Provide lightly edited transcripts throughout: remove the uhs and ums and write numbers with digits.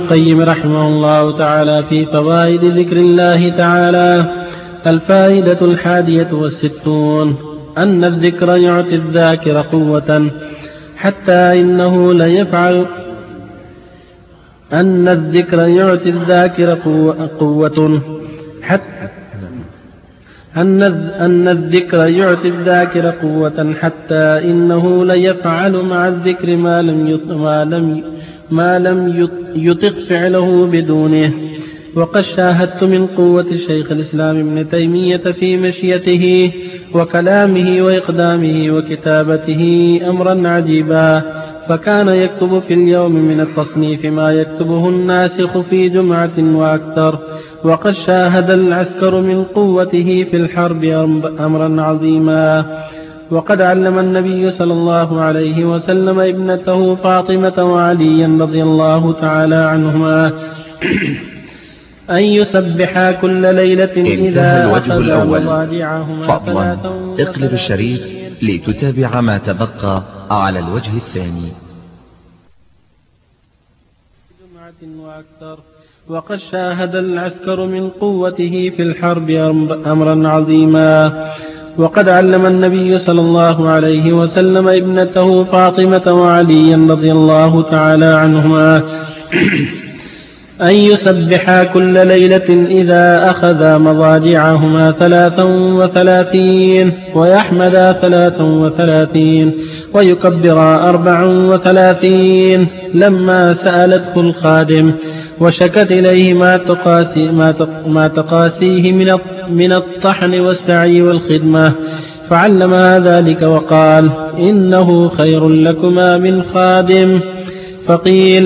القيم رحمه الله تعالى في فوائد ذكر الله تعالى. الفائدة 61 أن الذكر يعطي الذاكر قوة حتى إنه ليفعل أن الذكر يعطي الذاكر قوة أن الذكر يعطي الذاكر قوة حتى إنه ليفعل مع الذكر ما لم يطق فعله بدونه. وقد شاهدت من قوة شيخ الإسلام ابن تيمية في مشيته وكلامه وإقدامه وكتابته أمرا عجيبا، فكان يكتب في اليوم من التصنيف ما يكتبه الناسخ في جمعة وأكثر. وقد شاهد العسكر من قوته في الحرب أمرا عظيما. وقد علم النبي صلى الله عليه وسلم ابنته فاطمة وعليا رضي الله تعالى عنهما أن يسبحا كل ليلة إذا أخذ مضاجعهما. فضلا اقلب الشريط لتتابع ما تبقى على الوجه الثاني. وقد شاهد العسكر من قوته في الحرب أمرا عظيما. وقد علم النبي صلى الله عليه وسلم ابنته فاطمة وعليا رضي الله تعالى عنهما أن يسبحا كل ليلة إذا أخذا مضاجعهما 33 ويحمدا 33 ويكبرا 34 لما سألته الخادم وشكت إليه ما تقاسيه من الطحن والسعي والخدمة، فعلمها ذلك وقال: إنه خير لكما من خادم. فقيل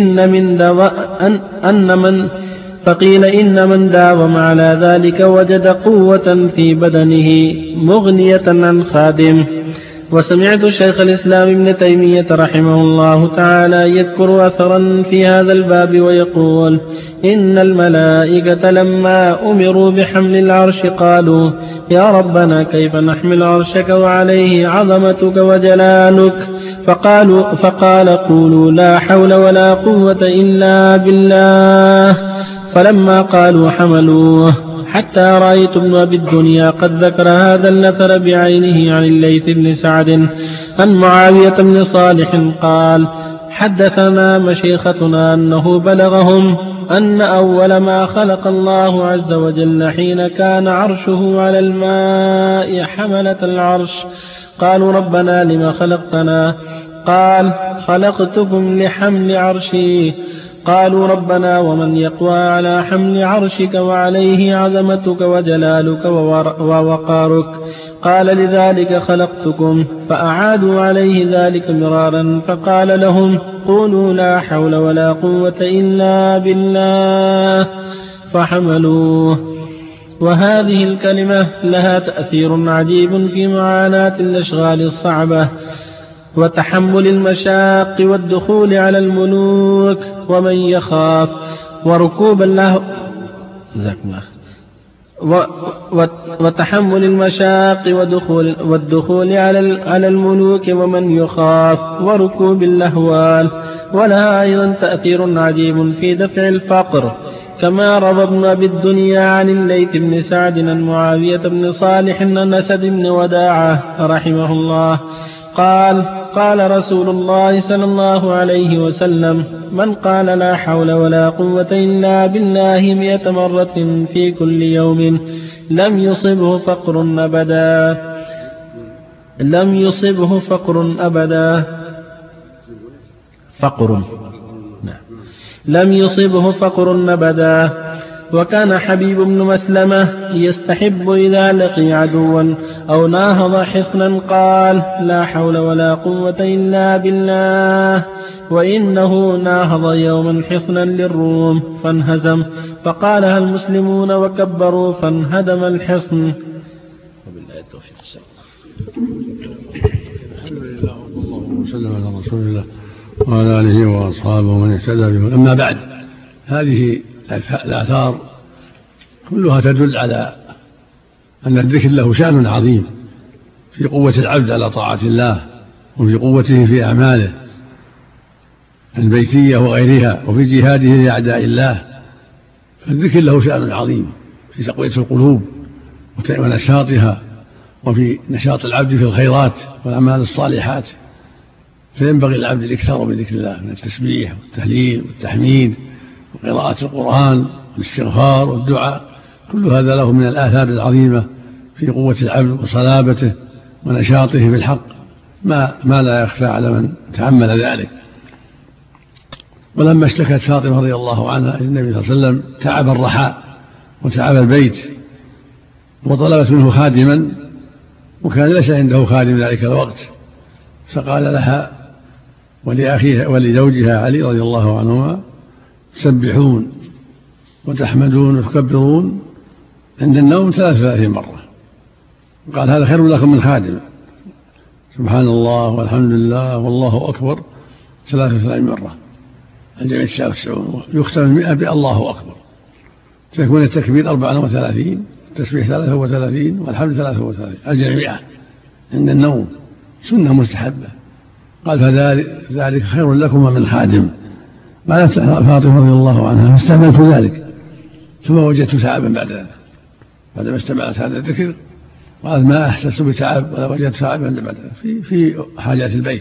إن من داوم على ذلك وجد قوة في بدنه مغنية عن خادم. وسمعت شيخ الإسلام ابن تيمية رحمه الله تعالى يذكر أثرا في هذا الباب ويقول: إن الملائكة لما أمروا بحمل العرش قالوا: يا ربنا كيف نحمل عرشك وعليه عظمتك وجلالك؟ فقال: قولوا لا حول ولا قوة إلا بالله. فلما قالوا حملوه حتى رأيت ابن أبي الدنيا قد ذكر هذا الأثر بعينه عن الليث بن سعد عن معاوية بن صالح قال: حدثنا مشيختنا أنه بلغهم أن أول ما خلق الله عز وجل حين كان عرشه على الماء حملة العرش. قالوا: ربنا لما خلقتنا؟ قال: خلقتكم لحمل عرشي. قالوا: ربنا ومن يقوى على حمل عرشك وعليه عظمتك وجلالك ووقارك؟ قال: لذلك خلقتكم. فأعادوا عليه ذلك مرارا، فقال لهم: قولوا لا حول ولا قوة إلا بالله. فحملوه. وهذه الكلمة لها تأثير عجيب في معاناة الأشغال الصعبة وتحمل المشاق والدخول على الملوك ومن يخاف وركوب الله وتحمل المشاق والدخول على الملوك ومن يخاف وركوب الأهوال. ولها أيضا تأثير عجيب في دفع الفقر، كما روى ابن أبي الدنيا عن الليث بن سعد عن معاوية بن صالح عن أسد بن وداعة رحمه الله قال رسول الله صلى الله عليه وسلم: من قال لا حول ولا قوة إلا بالله 100 مرة في كل يوم لم يصبه فقر أبدا. لم يصبه فقر أبدا. وكان حبيب بن مسلمة يستحب إذا لقي عدوا أو ناهض حصنا قال: لا حول ولا قوة إلا بالله. وإنه ناهض يوما حصنا للروم فانهزم، فقالها المسلمون وكبروا فانهدم الحصن. وبالله التوفيق. الحمد لله وصلى الله على رسول الله وعلى آله وأصحابه ومن اهتدى بهم. أما بعد، هذه الآثار كلها تدل على أن الذكر له شأن عظيم في قوة العبد على طاعة الله وفي قوته في أعماله، البيتية وغيرها وفي جهاده لأعداء الله. فالذكر له شأن عظيم في تقوية القلوب ونشاطها، وفي نشاط العبد في الخيرات والأعمال الصالحات. فينبغي للعبد الإكثار من ذكر الله، من التسبيح والتهليل والتحميد وقراءة القرآن والاستغفار والدعاء. كل هذا له من الآثار العظيمة في قوة العبد وصلابته ونشاطه في الحق، ما لا يخفى على من تأمل ذلك. ولما اشتكت فاطمة رضي الله عنها النبي صلى الله عليه وسلم تعب الرحاء وتعب البيت، وطلبت منه خادما، وكان ليس عنده خادم ذلك الوقت، فقال لها ولأخيها ولزوجها علي رضي الله عنهما: تسبحون وتحمدون وتكبرون عند النوم 33 مرة. قال: هذا خير لكم من خادم. سبحان الله والحمد لله والله أكبر 33 مرة، الجميع 99، يختم 100 بالله أكبر، فيكون التكبير 34، التسبيح 33، والحمد 33، الجميع 100 عند النوم، سنة مستحبة. قال: فذلك خير لكم من خادم. قالت فاطمة رضي الله عنها: فاستعملت ذلك ثم وجدت تعبا بعد ذلك، بعدما استمعت هذا الذكر قالت: ما أحسست بتعب ولا وجدت تعبا بعد ذلك في حاجات البيت.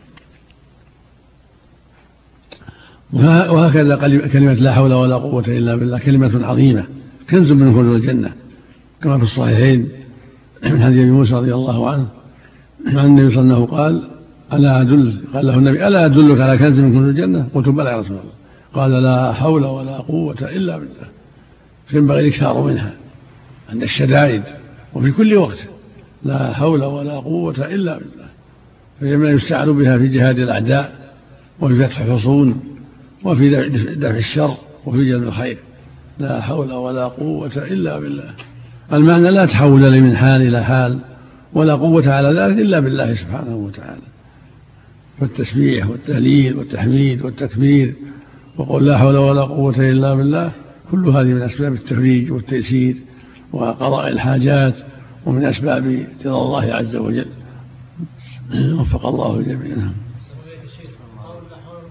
وهكذا كلمة لا حول ولا قوة إلا بالله كلمة عظيمة، كنز من كنوز الجنة، كما في الصحيحين من حديث أبي موسى رضي الله عنه عن النبي صلى الله عليه وسلم قال له النبي: ألا أدلك على كنز من كنوز الجنة؟ قلت: بلى يا رسول الله. قال: لا حول ولا قوة إلا بالله. فينبغي الإكثار منها عند الشدائد وفي كل وقت، لا حول ولا قوة إلا بالله. فيما يستعان بها في جهاد الأعداء وفي فتح الحصون وفي دفع الشر وفي جلب الخير. لا حول ولا قوة إلا بالله. المعنى: لا تحول من حال إلى حال ولا قوة على ذلك إلا بالله سبحانه وتعالى. فالتسبيح والتهليل والتحميد والتكبير وقل لا حول ولا قوة إلا بالله كل هذه من أسباب التفريج والتيسير وقضاء الحاجات، ومن أسباب رضا الله عز وجل. وفق الله جميعا.